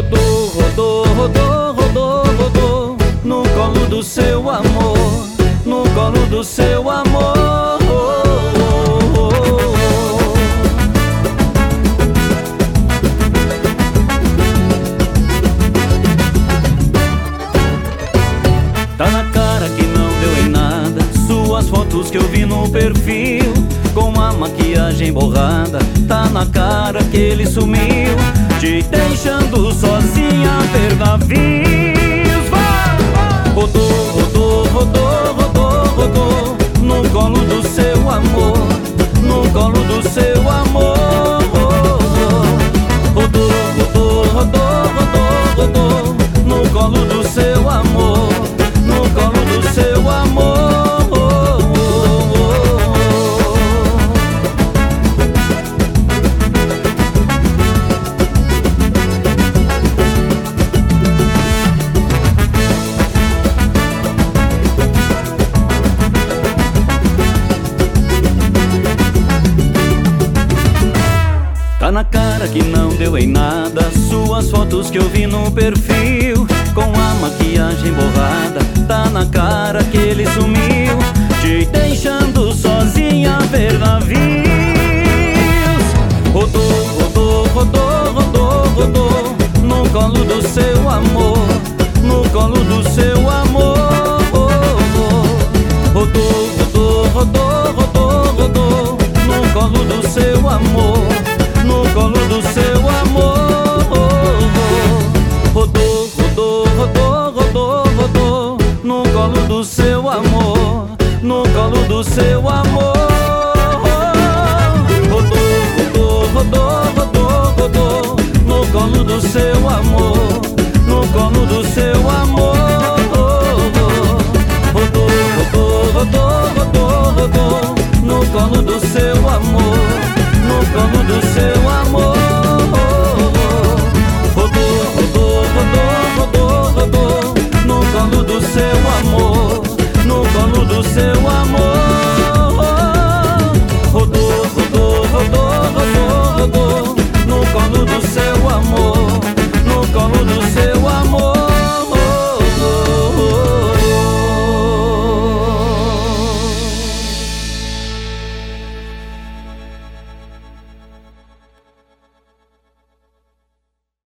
Rodou, rodou, rodou, rodou, rodou no colo do seu amor, no colo do seu amor. Tá na cara que não deu em nada, suas fotos que eu vi no perfil, com a maquiagem borrada. Tá na cara que ele sumiu, te deixando sozinha a ver navios. Vai! Rodou, rodou, rodou, rodou, rodou no colo do seu amor, no colo do seu amor. Rodou, rodou, rodou, rodou, rodou no colo do seu amor, no colo do seu amor. Tá na cara que não deu em nada, suas fotos que eu vi no perfil, com a maquiagem borrada. Tá na cara que ele sumiu, te deixando sozinha a ver navios. Rodou, rodou, rodou, rodou, rodou no colo do seu amor, no colo do seu amor. Rodou, rodou, rodou, rodou, rodou no colo do seu amor,